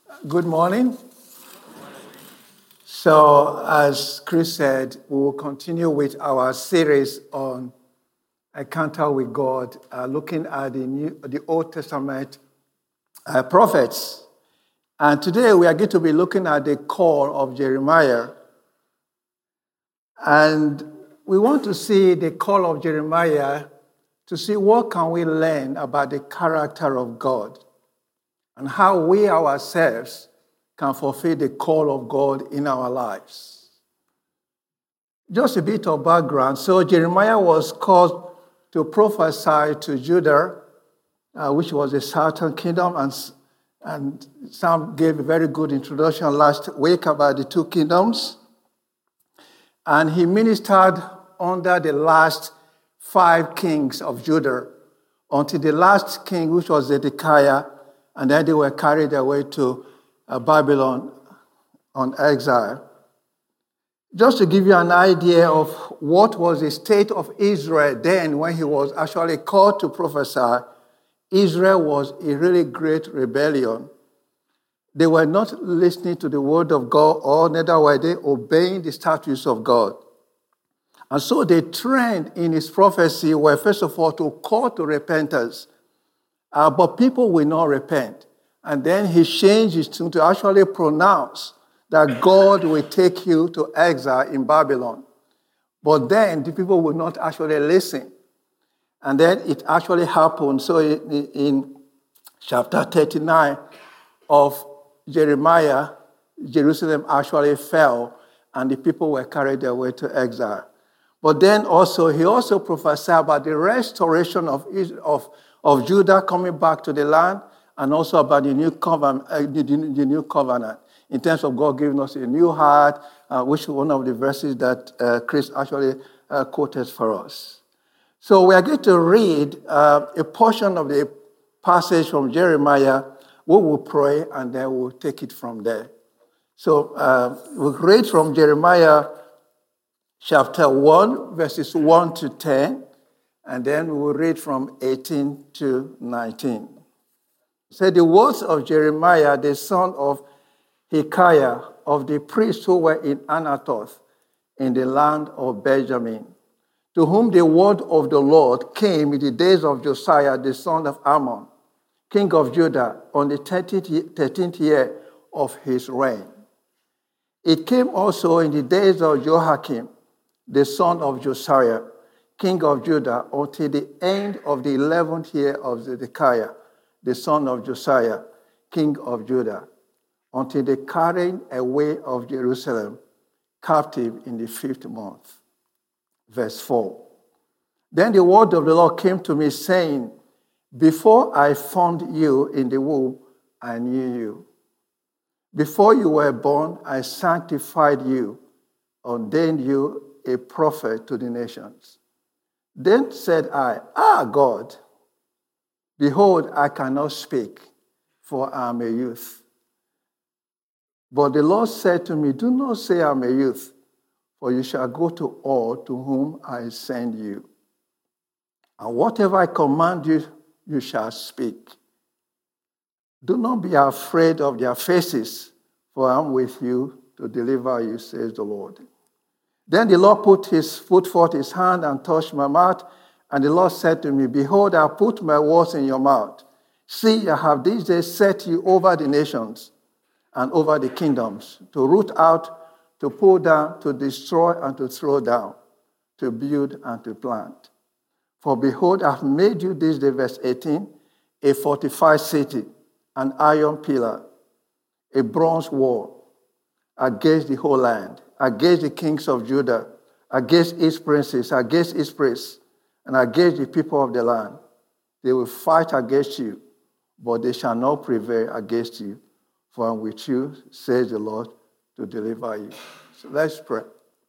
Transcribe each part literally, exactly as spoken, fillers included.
Good morning. So, as Chris said, we will continue with our series on Encounter with God, uh, looking at the New, the Old Testament uh, prophets. And today we are going to be looking at the call of Jeremiah. And we want to see the call of Jeremiah to see what can we learn about the character of God and how we ourselves can fulfill the call of God in our lives. Just a bit of background. So Jeremiah was called to prophesy to Judah, uh, which was the southern kingdom, and, and Sam gave a very good introduction last week about the two kingdoms. And he ministered under the last five kings of Judah until the last king, which was Zedekiah, and then they were carried away to uh, Babylon on exile. Just to give you an idea of what was the state of Israel then when he was actually called to prophesy, Israel was a really great rebellion. They were not listening to the word of God, or neither were they obeying the statutes of God. And so the trend in his prophecy were, first of all, to call to repentance. Uh, but people will not repent. And then he changed his tune to actually pronounce that God will take you to exile in Babylon. But then the people will not actually listen. And then it actually happened. So in, in chapter thirty-nine of Jeremiah, Jerusalem actually fell, and the people were carried away to exile. But then also, he also prophesied about the restoration of, of, of Judah coming back to the land, and also about the new covenant, uh, the, the new covenant, in terms of God giving us a new heart, uh, which is one of the verses that uh, Chris actually uh, quoted for us. So we are going to read uh, a portion of the passage from Jeremiah. We will pray, and then we'll take it from there. So uh, we'll read from Jeremiah chapter one, verses one to ten, and then we will read from eighteen to nineteen. Say the words of Jeremiah, the son of Hilkiah, of the priests who were in Anathoth, in the land of Benjamin, to whom the word of the Lord came in the days of Josiah, the son of Ammon, king of Judah, on the thirteenth year of his reign. It came also in the days of Joachim, the son of Josiah, king of Judah, until the end of the eleventh year of Zedekiah, the son of Josiah, king of Judah, until the carrying away of Jerusalem captive in the fifth month. Verse four. Then the word of the Lord came to me, saying, Before I formed you in the womb, I knew you. Before you were born, I sanctified you, ordained you a prophet to the nations. Then said I, Ah, God, behold, I cannot speak, for I am a youth. But the Lord said to me, Do not say I am a youth, for you shall go to all to whom I send you. And whatever I command you, you shall speak. Do not be afraid of their faces, for I am with you to deliver you, says the Lord. Then the Lord put his put forth his hand and touched my mouth, and the Lord said to me, Behold, I put my words in your mouth. See, I have this day set you over the nations and over the kingdoms, to root out, to pull down, to destroy, and to throw down, to build and to plant. For behold, I have made you this day, verse eighteen, a fortified city, an iron pillar, a bronze wall against the whole land, against the kings of Judah, against its princes, against its priests, and against the people of the land. They will fight against you, but they shall not prevail against you. For I am with you, says the Lord, to deliver you. So let's pray.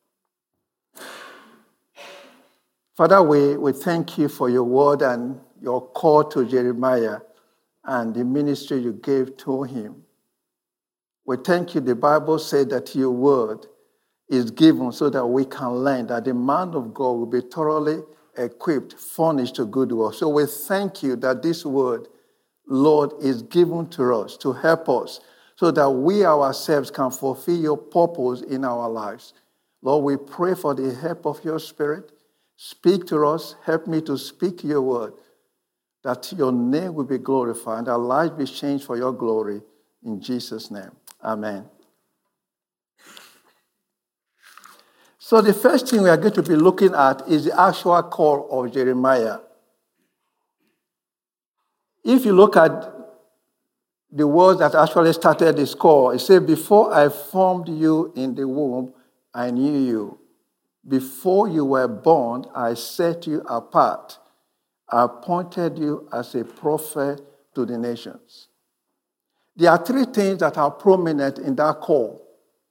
Father, we, we thank you for your word and your call to Jeremiah and the ministry you gave to him. We thank you. The Bible said that your word is given so that we can learn, that the man of God will be thoroughly equipped, furnished to good work. So we thank you that this word, Lord, is given to us to help us so that we ourselves can fulfill your purpose in our lives. Lord, we pray for the help of your Spirit. Speak to us. Help me to speak your word, that your name will be glorified and our lives be changed for your glory. In Jesus' name, amen. So the first thing we are going to be looking at is the actual call of Jeremiah. If you look at the words that actually started this call, it said, before I formed you in the womb, I knew you. Before you were born, I set you apart. I appointed you as a prophet to the nations. There are three things that are prominent in that call.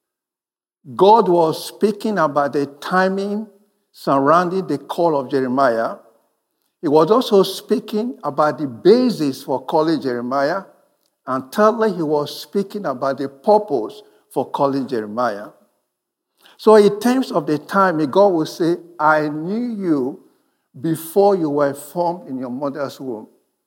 God was speaking about the timing surrounding the call of Jeremiah. He was also speaking about the basis for calling Jeremiah. And thirdly, he was speaking about the purpose for calling Jeremiah. So in terms of the timing, God will say, I knew you before you were formed in your mother's womb.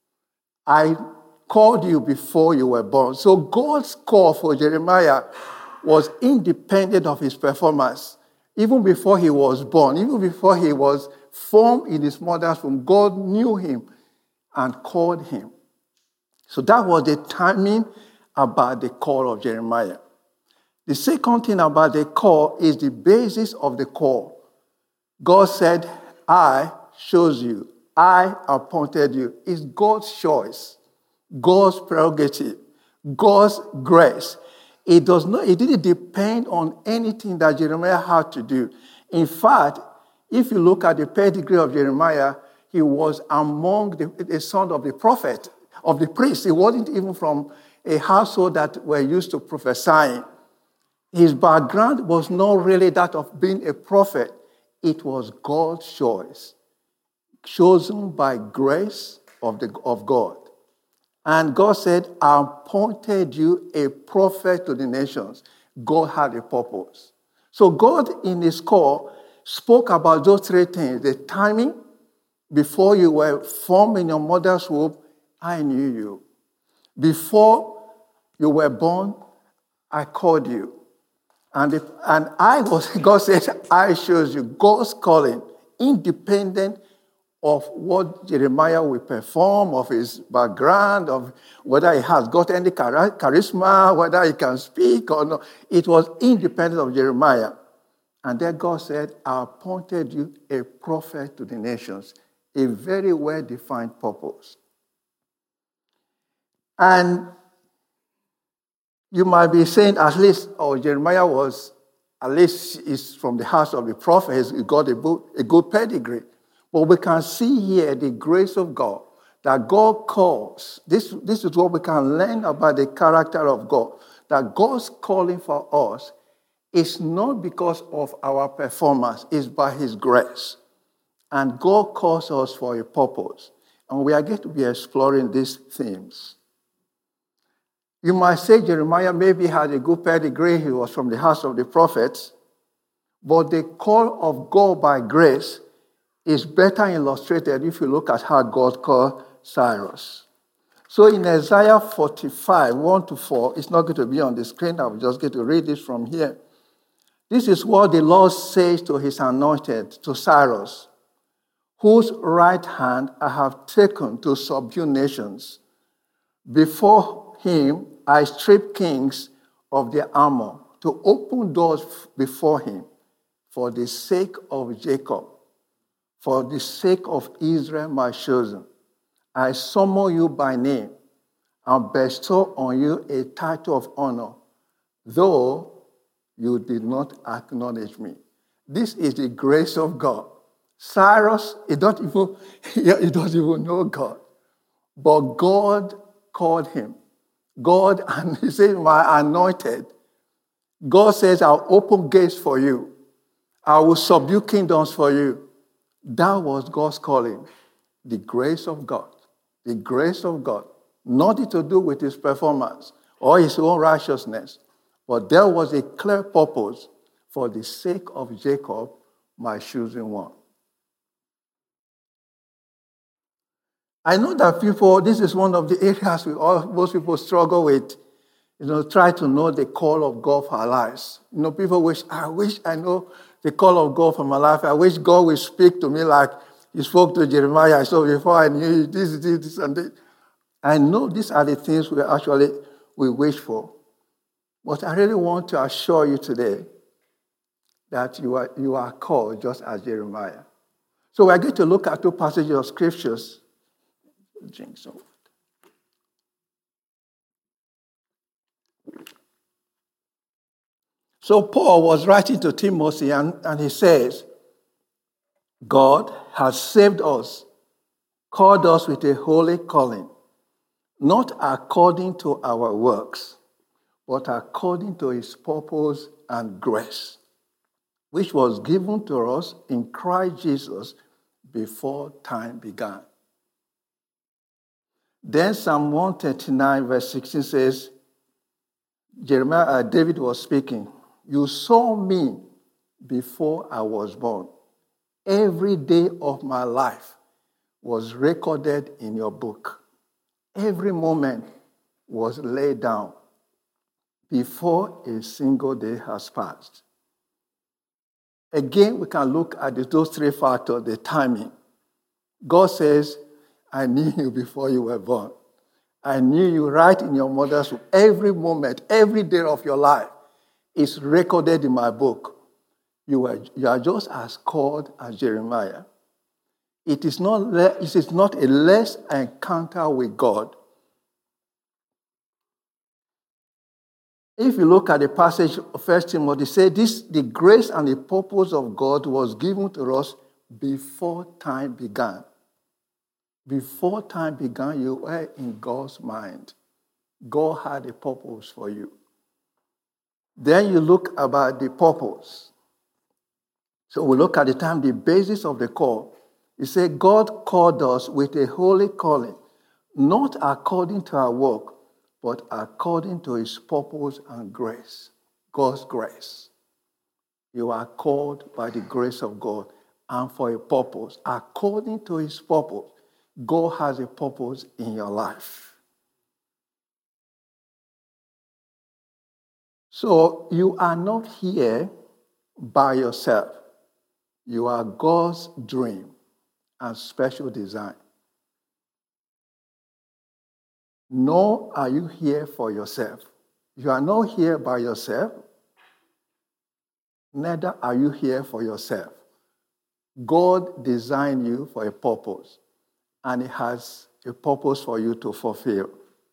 I called you before you were born. So God's call for Jeremiah was independent of his performance. Even before he was born, even before he was formed in his mother's womb, God knew him and called him. So that was the timing about the call of Jeremiah. The second thing about the call is the basis of the call. God said, I chose you. I appointed you. It's God's choice, God's prerogative, God's grace. It does not, it didn't depend on anything that Jeremiah had to do. In fact, if you look at the pedigree of Jeremiah, he was among the, the son of the prophet, of the priest. He wasn't even from a household that were used to prophesying. His background was not really that of being a prophet. It was God's choice, chosen by grace of, the, of God. And God said, I appointed you a prophet to the nations. God had a purpose. So God, in his call, spoke about those three things. The timing, before you were formed in your mother's womb, I knew you. Before you were born, I called you. And, if, and I was, God said, I chose you. God's calling, independent of what Jeremiah will perform, of his background, of whether he has got any charisma, whether he can speak or not. It was independent of Jeremiah. And then God said, I appointed you a prophet to the nations, a very well-defined purpose. And you might be saying, at least, oh, Jeremiah was, at least is from the house of the prophet, he got a good, a good pedigree. But we can see here the grace of God, that God calls. This, this is what we can learn about the character of God, that God's calling for us is not because of our performance, it's by his grace. And God calls us for a purpose. And we are going to be exploring these themes. You might say Jeremiah maybe had a good pedigree, he was from the house of the prophets, but the call of God by grace is better illustrated if you look at how God called Cyrus. So in Isaiah forty-five, one to four, it's not going to be on the screen, I'm just going to read this from here. This is what the Lord says to his anointed, to Cyrus, whose right hand I have taken to subdue nations. Before him I strip kings of their armor, to open doors before him, for the sake of Jacob. For the sake of Israel, my chosen, I summon you by name and bestow on you a title of honor, though you did not acknowledge me. This is the grace of God. Cyrus, he don't even, he doesn't even know God. But God called him. God, and he said, my anointed. God says, I'll open gates for you. I will subdue kingdoms for you. That was God's calling, the grace of God, the grace of God, nothing to do with his performance or his own righteousness, but there was a clear purpose for the sake of Jacob, my chosen one. I know that people, this is one of the areas we all, most people struggle with. you know, try to know the call of God for our lives. You know, people wish, I wish I know the call of God for my life. I wish God would speak to me like he spoke to Jeremiah. So before I knew this, this, this, and this. I know these are the things we actually we wish for. But I really want to assure you today that you are, you are called just as Jeremiah. So we're going to look at two passages of scriptures. So Paul was writing to Timothy, and, and he says, God has saved us, called us with a holy calling, not according to our works, but according to his purpose and grace, which was given to us in Christ Jesus before time began. Then Psalm one thirty-nine verse sixteen says, Jeremiah, uh, David was speaking, you saw me before I was born. Every day of my life was recorded in your book. Every moment was laid down before a single day has passed. Again, we can look at those three factors, the timing. God says, I knew you before you were born. I knew you right in your mother's womb. Every moment, every day of your life is recorded in my book. You are, you are just as called as Jeremiah. It is not, le- it is not a less encounter with God. If you look at the passage of First Timothy, say this, the grace and the purpose of God was given to us before time began. Before time began, you were in God's mind. God had a purpose for you. Then you look about the purpose. So we look at the time, the basis of the call. You say, God called us with a holy calling, not according to our work, but according to his purpose and grace. God's grace. You are called by the grace of God and for a purpose. According to his purpose, God has a purpose in your life. So you are not here by yourself. You are God's dream and special design. Nor are you here for yourself. You are not here by yourself. Neither are you here for yourself. God designed you for a purpose, and he has a purpose for you to fulfill.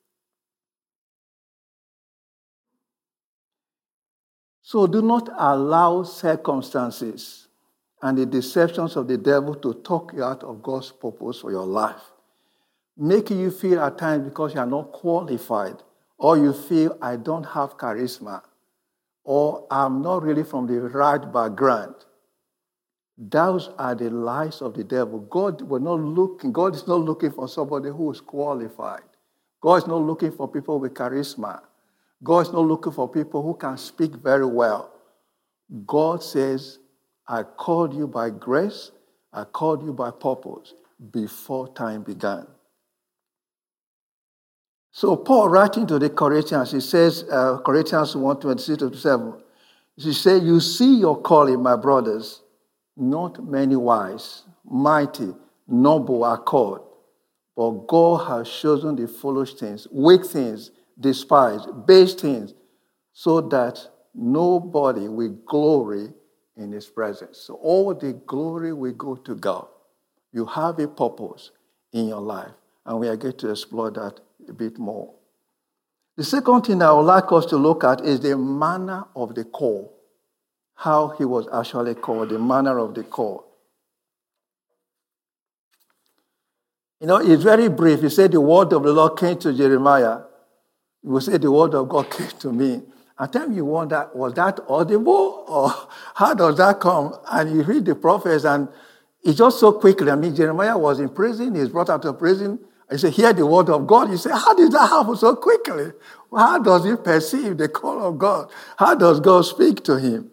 So do not allow circumstances and the deceptions of the devil to talk you out of God's purpose for your life. Making you feel at times because you are not qualified, or you feel I don't have charisma, or I'm not really from the right background. Those are the lies of the devil. God will not looking, God is not looking for somebody who is qualified. God is not looking for people with charisma. God is not looking for people who can speak very well. God says, I called you by grace, I called you by purpose before time began. So Paul writing to the Corinthians, he says, uh, Corinthians one, twenty-six to twenty-seven, he says, you see your calling, my brothers, not many wise, mighty, noble are called, but God has chosen the foolish things, weak things, despised, base things, so that nobody will glory in his presence. So all the glory will go to God. You have a purpose in your life, and we are going to explore that a bit more. The second thing I would like us to look at is the manner of the call, how he was actually called, the manner of the call. You know, it's very brief. He said the word of the Lord came to Jeremiah. He will say the word of God came to me. And tell me you wonder, was that audible? Or how does that come? And you read the prophets, and it's just so quickly. I mean, Jeremiah was in prison. He's brought out of prison. He said, hear the word of God. You say, how did that happen so quickly? How does he perceive the call of God? How does God speak to him?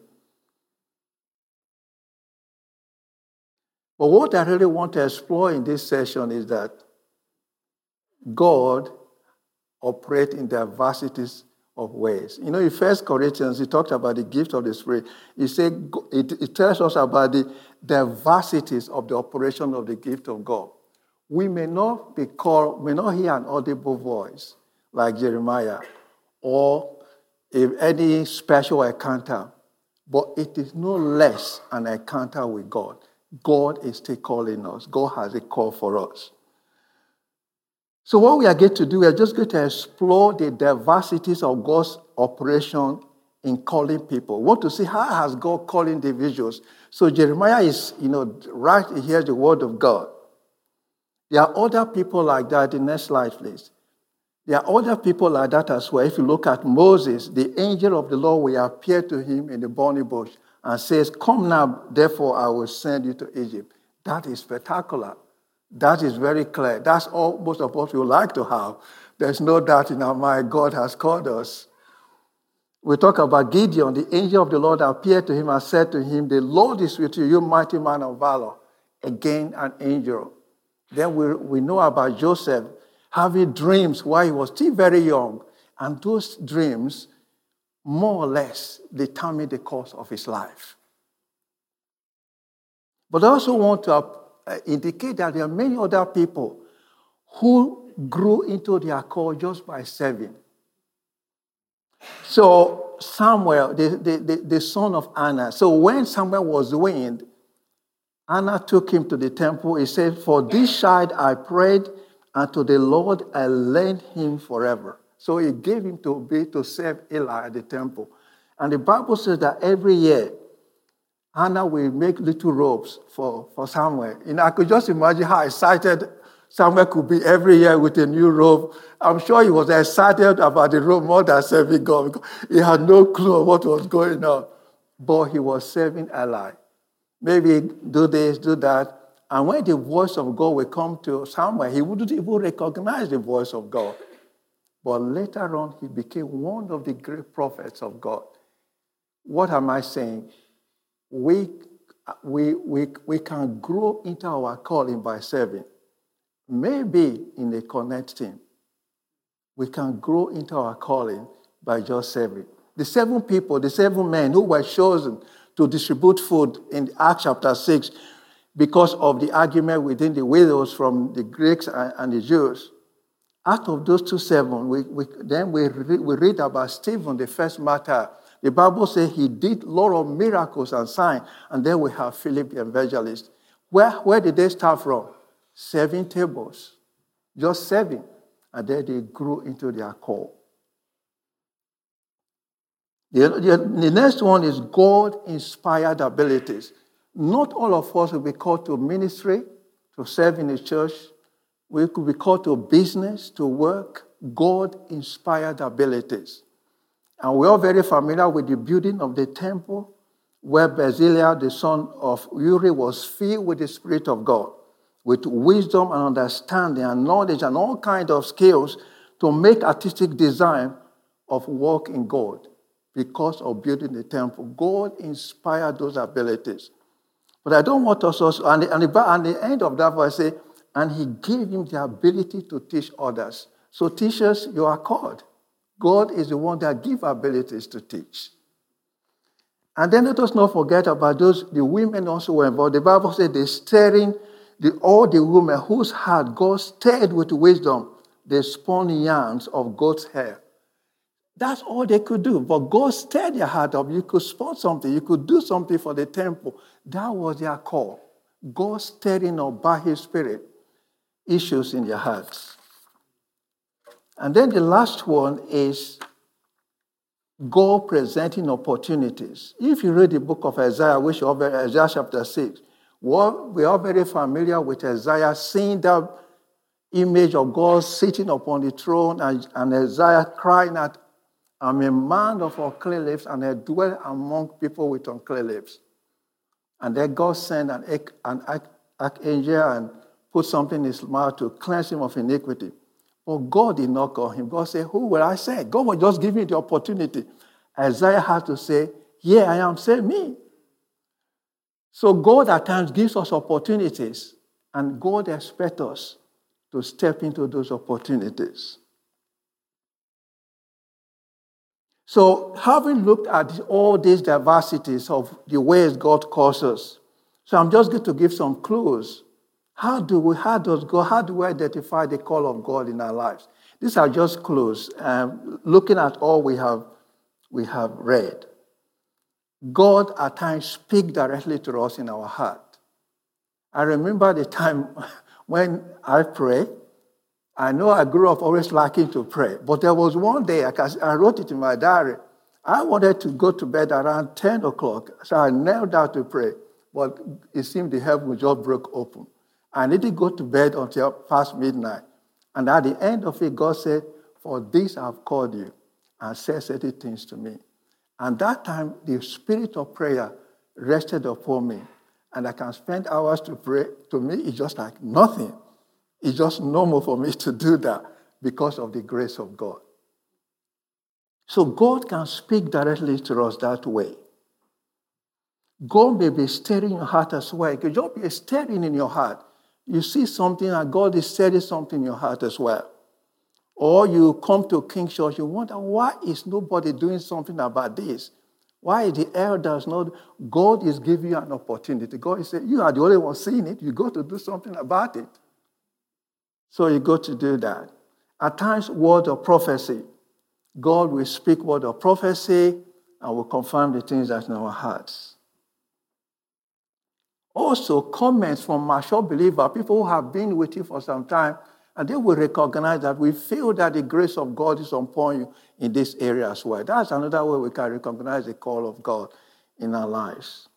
But what I really want to explore in this session is that God operates in diversities of ways. You know, in First Corinthians, he talked about the gift of the Spirit. He said it, it tells us about the diversities of the operation of the gift of God. We may not be called, may not hear an audible voice like Jeremiah or if any special encounter, but it is no less an encounter with God. God is still calling us. God has a call for us. So what we are going to do, we are just going to explore the diversities of God's operation in calling people. We want to see how has God called individuals. So Jeremiah is, you know, right here, the word of God. There are other people like that. The next slide, please. There are other people like that as well. If you look at Moses, the angel of the Lord will appear to him in the burning bush and says, "Come now, therefore I will send you to Egypt." That is spectacular. That is very clear. That's all most of us would like to have. There's no doubt in our mind God has called us. We talk about Gideon. The angel of the Lord appeared to him and said to him, "The Lord is with you, you mighty man of valor." Again, an angel. Then we, we know about Joseph having dreams while he was still very young. And those dreams, more or less, determined the course of his life. But I also want to uh, indicate that there are many other people who grew into their call just by serving. So Samuel, the, the, the, the son of Anna, so when Samuel was weaned, Anna took him to the temple. He said, "For this child I prayed, and to the Lord I lent him forever." So he gave him to be to serve Eli at the temple. And the Bible says that every year, Anna will make little robes for, for Samuel. And I could just imagine how excited Samuel could be every year with a new robe. I'm sure he was excited about the robe more than serving God, because he had no clue of what was going on. But he was serving Eli. Maybe do this, do that. And when the voice of God will come to Samuel, he wouldn't even recognize the voice of God. But later on, he became one of the great prophets of God. What am I saying? We, we, we, we can grow into our calling by serving. Maybe in a connect team, we can grow into our calling by just serving. The seven people, the seven men who were chosen to distribute food in Acts chapter six, because of the argument within the widows from the Greeks and, and the Jews. Out of those two seven, we, we, then we, re, we read about Stephen, the first martyr. The Bible says he did a lot of miracles and signs. And then we have Philip the evangelist. Where, where did they start from? Serving tables. Just serving. And then they grew into their call. The, the, the next one is God-inspired abilities. Not all of us will be called to ministry, to serve in the church. We could be called to business, to work. God-inspired abilities. And we're all very familiar with the building of the temple, where Bezalel, the son of Uri, was filled with the Spirit of God, with wisdom and understanding and knowledge and all kinds of skills to make artistic design of work in God because of building the temple. God inspired those abilities. But I don't want us also, and the, and the, and the end of that verse say, and he gave him the ability to teach others. So teachers, you are called. God is the one that gives abilities to teach. And then let us not forget about those, the women also were involved. The Bible said they stirring, the, all the women whose heart God stirred with wisdom, they spun yarns of goat's hair. That's all they could do. But God stirred their heart up. You could spot something. You could do something for the temple. That was their call. God stirring up by his Spirit issues in their hearts. And then the last one is God presenting opportunities. If you read the book of Isaiah, which you all very, Isaiah chapter six, well, we are very familiar with Isaiah seeing that image of God sitting upon the throne and, and Isaiah crying out, "I'm a man of unclean lips, and I dwell among people with unclean lips." And then God sent an, an archangel and put something in his mouth to cleanse him of iniquity. But God did not call him. God said, "Who will I send?" God was just giving the opportunity. Isaiah had to say, "Yeah, I am, send me." So God at times gives us opportunities, and God expects us to step into those opportunities. So having looked at all these diversities of the ways God calls us, so I'm just going to give some clues. How do we, how does God, how do we identify the call of God in our lives? These are just clues. Um, looking at all we have, we have read. God at times speaks directly to us in our heart. I remember the time when I pray. I know I grew up always liking to pray, but there was one day, I wrote it in my diary, I wanted to go to bed around ten o'clock, so I knelt down to pray, but it seemed the heaven just broke open. I didn't go to bed until past midnight. And at the end of it, God said, for this I've called you, and said certain things to me. And that time, the spirit of prayer rested upon me, and I can spend hours to pray. To me, it's just like nothing. It's just normal for me to do that because of the grace of God. So God can speak directly to us that way. God may be stirring your heart as well. It could just be stirring in your heart. You see something and God is stirring something in your heart as well. Or you come to King Church, you wonder, why is nobody doing something about this? Why the elders not? God is giving you an opportunity. God is saying, you are the only one seeing it. You got to do something about it. So you got to do that. At times, word of prophecy. God will speak word of prophecy and will confirm the things that's in our hearts. Also, comments from mature believers, people who have been with you for some time, and they will recognize that we feel that the grace of God is upon you in this area as well. That's another way we can recognize the call of God in our lives.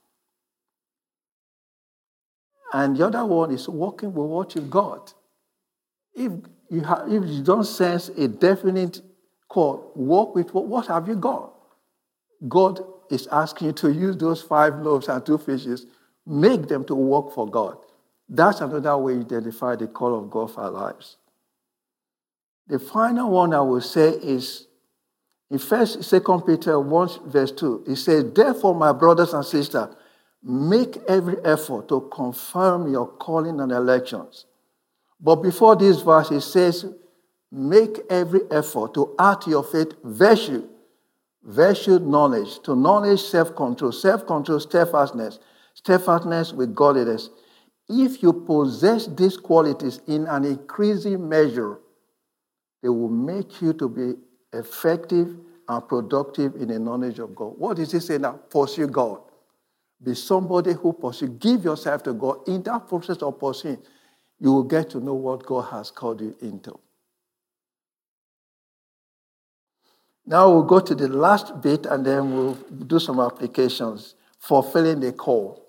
And the other one is walking with what you've got. If you, have, if you don't sense a definite call, walk with what, what have you got? God is asking you to use those five loaves and two fishes, make them to work for God. That's another way you identify the call of God for our lives. The final one I will say is in First, Second Peter one, verse two. It says, therefore, my brothers and sisters, make every effort to confirm your calling and elections. But before this verse, it says, make every effort to add to your faith virtue, virtue knowledge, to knowledge self-control, self-control steadfastness, steadfastness with godliness. If you possess these qualities in an increasing measure, they will make you to be effective and productive in the knowledge of God. What is he saying now? Pursue God. Be somebody who pursues. Give yourself to God. In that process of pursuing, you will get to know what God has called you into. Now we'll go to the last bit and then we'll do some applications. Fulfilling the call.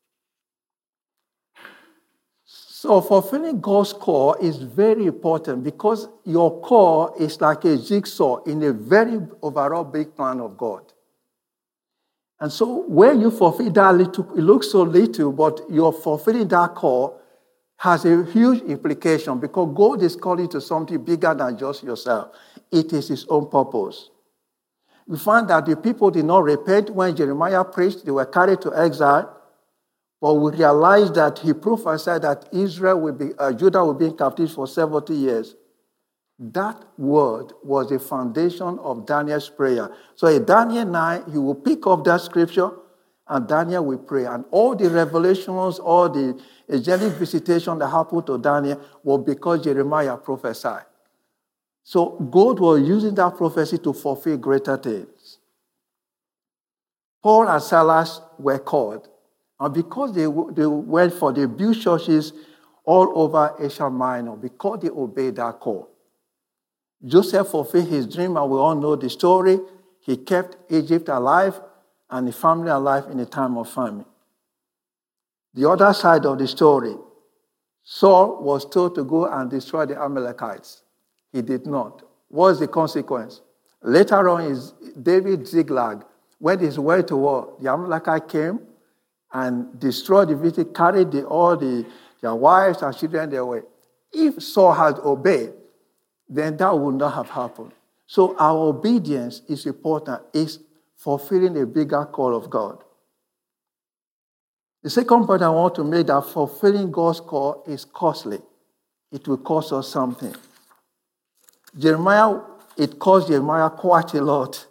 So fulfilling God's call is very important because your call is like a jigsaw in a very overall big plan of God. And so when you fulfill that little, it looks so little, but you're fulfilling that call has a huge implication because God is calling to something bigger than just yourself. It is his own purpose. We find that the people did not repent when Jeremiah preached. They were carried to exile. But we realize that he prophesied that Israel will be, uh, Judah will be in captivity for seventy years. That word was the foundation of Daniel's prayer. So in Daniel nine, he will pick up that scripture and Daniel will pray. And all the revelations, all the angelic visitation that happened to Daniel was because Jeremiah prophesied. So God was using that prophecy to fulfill greater things. Paul and Silas were called. And because they, they went for the build churches all over Asia Minor, because they obeyed that call. Joseph fulfilled his dream, and we all know the story. He kept Egypt alive and the family alive in a time of famine. The other side of the story, Saul was told to go and destroy the Amalekites. He did not. What was the consequence? Later on, is David Ziklag went his way to war. The Amalekite came and destroyed the city, carried the, all the, their wives and children away. If Saul had obeyed, then that would not have happened. So our obedience is important. It's fulfilling a bigger call of God. The second point I want to make, that fulfilling God's call is costly. It will cost us something. Jeremiah, it cost Jeremiah quite a lot.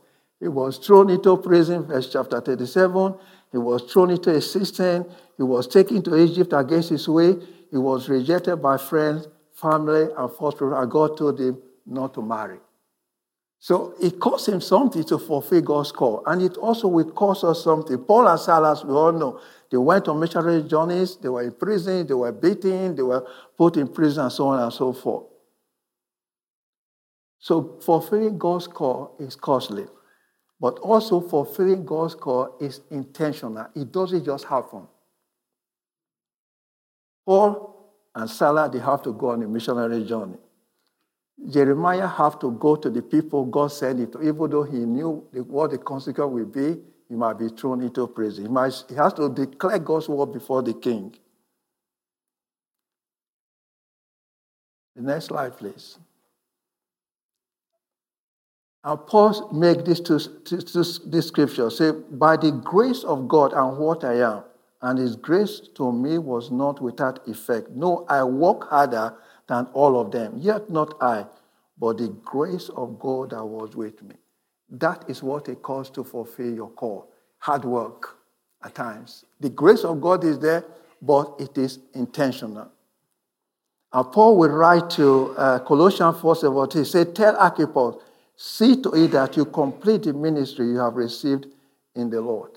He was thrown into prison, verse chapter thirty-seven. He was thrown into a cistern. He was taken to Egypt against his way. He was rejected by friends, family, and false prophets. And God told him not to marry. So it cost him something to fulfill God's call. And it also will cost us something. Paul and Silas, we all know, they went on missionary journeys. They were in prison. They were beaten. They were put in prison, and so on and so forth. So fulfilling God's call is costly. But also fulfilling God's call is intentional. It doesn't just happen. Paul and Silas, they have to go on a missionary journey. Jeremiah have to go to the people God sent him to. Even though he knew what the consequence would be, he might be thrown into prison. He, might, he has to declare God's word before the king. The next slide, please. And Paul make this to, to, to this scripture. Say, by the grace of God and what I am, and his grace to me was not without effect. No, I work harder than all of them. Yet not I, but the grace of God that was with me. That is what it costs to fulfill your call. Hard work at times. The grace of God is there, but it is intentional. And Paul will write to uh, Colossians four seventeen. He said, tell Archippus, see to it that you complete the ministry you have received in the Lord.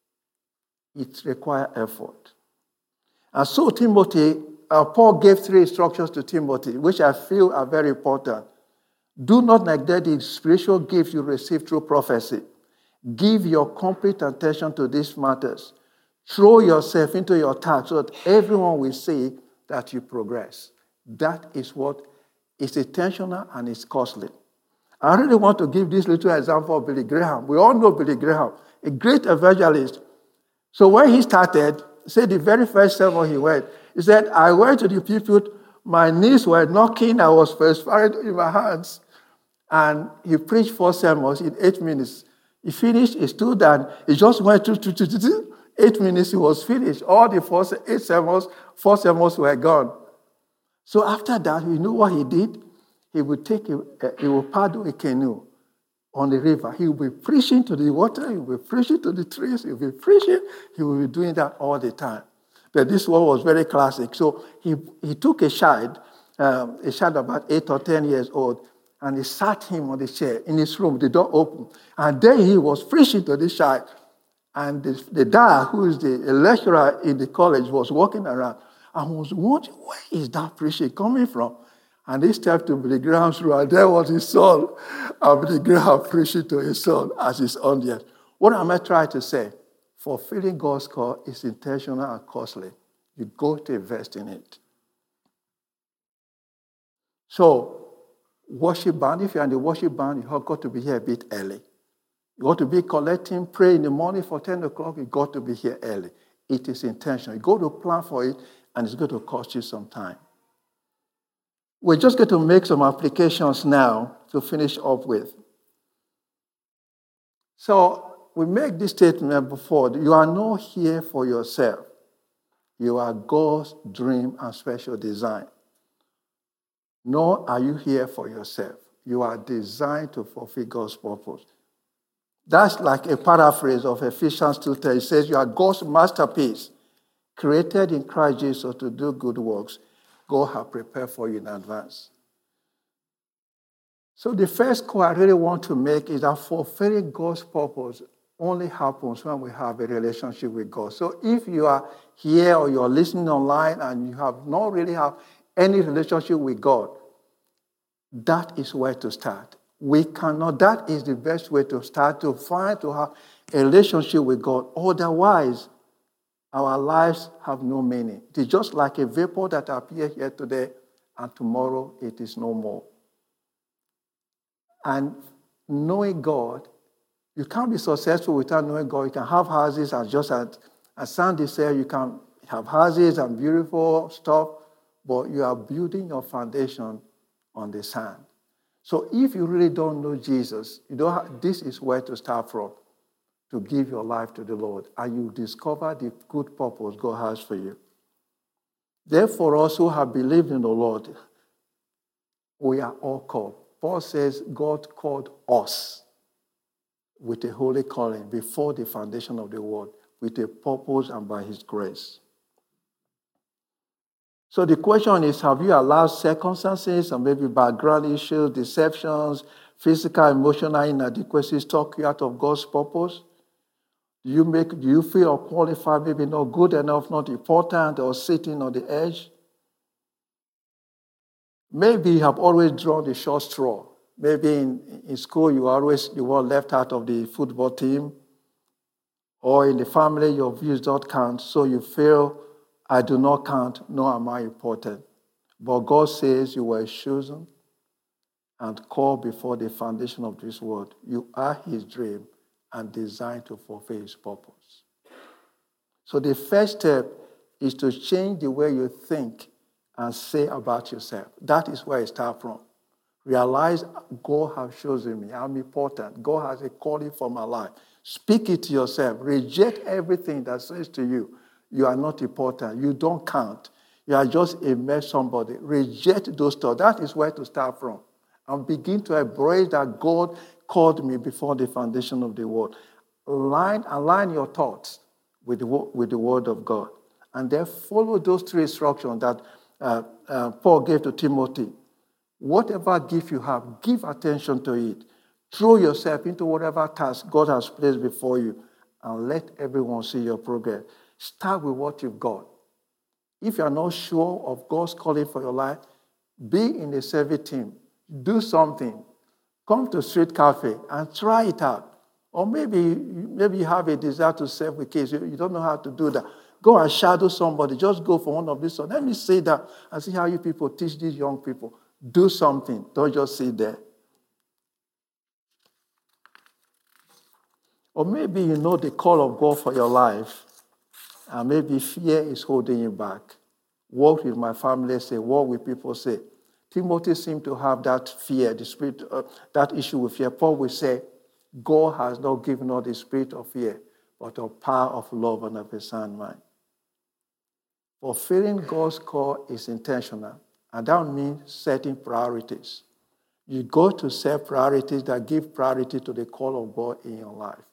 It requires effort. And so Timothy, uh, Paul gave three instructions to Timothy, which I feel are very important. Do not neglect the spiritual gifts you receive through prophecy. Give your complete attention to these matters. Throw yourself into your task so that everyone will see that you progress. That is what is intentional and is costly. I really want to give this little example of Billy Graham. We all know Billy Graham, a great evangelist. So when he started, say the very first sermon he went, he said, I went to the pulpit, my knees were knocking, I was perspiring in my hands. And he preached four sermons in eight minutes. He finished, he stood and he just went to, to, to, to, to eight minutes, he was finished. All the four, eight sermons, four sermons were gone. So after that, you know what he did? He would take, a, he would paddle a canoe on the river. He will be preaching to the water, he will be preaching to the trees, he will be preaching, he will be doing that all the time. But this one was very classic. So he, he took a child, um, a child about eight or ten years old, and he sat him on the chair in his room, the door open. And then he was preaching to this child. And the, the dad, who is the lecturer in the college, was walking around and was wondering, where is that preaching coming from? And he stepped to Billy Graham's room, and there was his son. And Billy Graham preaching to his son as his audience. What am I trying to say? Fulfilling God's call is intentional and costly. You go to invest in it. So, worship band, if you're in the worship band, you have got to be here a bit early. You got to be collecting, pray in the morning for ten o'clock, you got to be here early. It is intentional. You go to plan for it, and it's going to cost you some time. We're just going to make some applications now to finish up with. So we make this statement before. You are not here for yourself. You are God's dream and special design. Nor are you here for yourself. You are designed to fulfill God's purpose. That's like a paraphrase of Ephesians two ten. It says, you are God's masterpiece, created in Christ Jesus to do good works God has prepared for you in advance. So the first call I really want to make is that fulfilling God's purpose only happens when we have a relationship with God. So if you are here or you're listening online and you have not really have any relationship with God, that is where to start. We cannot, that is the best way to start, to find, to have a relationship with God. Otherwise, our lives have no meaning. It is just like a vapor that appears here today, and tomorrow it is no more. And knowing God, you can't be successful without knowing God. You can have houses, and just as, as Sandy said, you can have houses and beautiful stuff, but you are building your foundation on the sand. So if you really don't know Jesus, you don't have, this is where to start from, to give your life to the Lord, and you discover the good purpose God has for you. Therefore, us who have believed in the Lord, we are all called. Paul says God called us. with a holy calling before the foundation of the world, with a purpose and by his grace. So the question is, have you allowed circumstances and maybe background issues, deceptions, physical, emotional inadequacies talk you out of God's purpose? Do you make, do you feel unqualified, maybe not good enough, not important, or sitting on the edge? Maybe you have always drawn the short straw. Maybe in, in school you always you were left out of the football team, or in the family your views don't count, so you feel, I do not count, nor am I important. But God says you were chosen and called before the foundation of this world. You are his dream and designed to fulfill his purpose. So the first step is to change the way you think and say about yourself. That is where it starts from. Realize God has chosen me. I'm important. God has a calling for my life. Speak it to yourself. Reject everything that says to you, you are not important. You don't count. You are just a mere somebody. Reject those thoughts. That is where to start from. And begin to embrace that God called me before the foundation of the world. Align, align your thoughts with the, with the word of God. And then follow those three instructions that uh, uh, Paul gave to Timothy. Whatever gift you have, give attention to it. Throw yourself into whatever task God has placed before you and let everyone see your progress. Start with what you've got. If you are not sure of God's calling for your life, be in the service team. Do something. Come to Street Cafe and try it out. Or maybe, maybe you have a desire to serve with kids. You, you don't know how to do that. Go and shadow somebody. Just go for one of these. So let me say that and see how you people teach these young people. Do something. Don't just sit there. Or maybe you know the call of God for your life, and maybe fear is holding you back. What will my family say? What will people say? Timothy seemed to have that fear, the spirit, uh, that issue with fear. Paul will say, God has not given us the spirit of fear, but of power, of love, and of a sound mind. Fulfilling God's call is intentional, and that means setting priorities. You go to set priorities that give priority to the call of God in your life.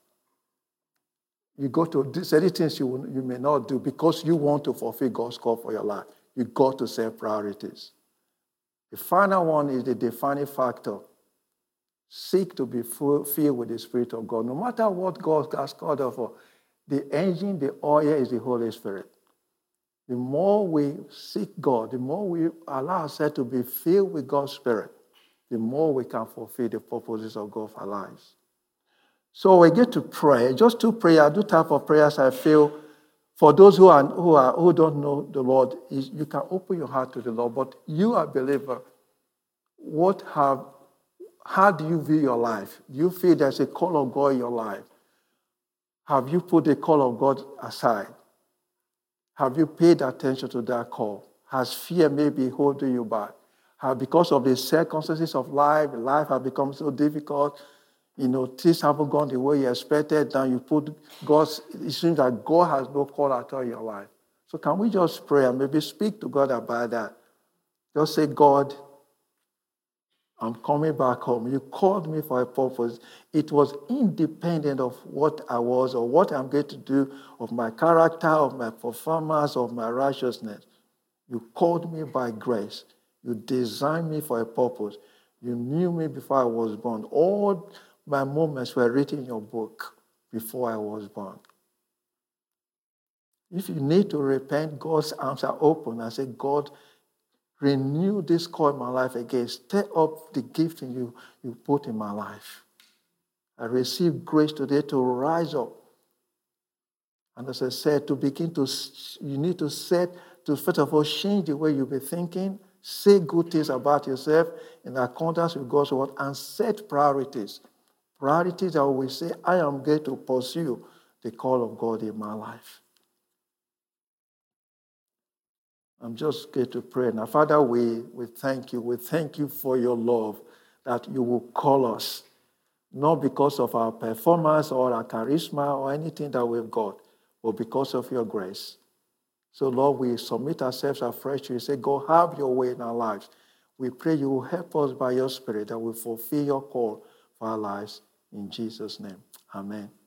You go to certain things you, you may not do because you want to fulfill God's call for your life. You go to set priorities. The final one is the defining factor. Seek to be full, filled with the Spirit of God. No matter what God has called us for, the engine, the oil is the Holy Spirit. The more we seek God, the more we allow ourselves to be filled with God's Spirit, the more we can fulfill the purposes of God for our lives. So we get to pray. Just two prayers, two type of prayers I feel. For those who are who are who don't know the Lord, is you can open your heart to the Lord. But you are a believer. What have how do you view your life? Do you feel there's a call of God in your life? Have you put the call of God aside? Have you paid attention to that call? Has fear maybe holding you back? Have because of the circumstances of life, life has become so difficult? You know, things haven't gone the way you expected. Now you put God's, it seems that God has no call at all in your life. So can we just pray and maybe speak to God about that? Just say, God, I'm coming back home. You called me for a purpose. It was independent of what I was or what I'm going to do, of my character, of my performance, of my righteousness. You called me by grace. You designed me for a purpose. You knew me before I was born. All my moments were written in your book before I was born. If you need to repent, God's arms are open and say, God, renew this call in my life again. Stir up the gift in you you put in my life. I receive grace today to rise up. And as I said, to begin to, you need to set, to first of all, change the way you'll be thinking, say good things about yourself in accordance with God's word, and set priorities. Priorities that will say, I am going to pursue the call of God in my life. I'm just going to pray now. Father, we, we thank you. We thank you for your love, that you will call us, not because of our performance or our charisma or anything that we've got, but because of your grace. So, Lord, we submit ourselves afresh to you. Say, God, have your way in our lives. We pray you will help us by your Spirit that we fulfill your call for our lives. In Jesus' name. Amen.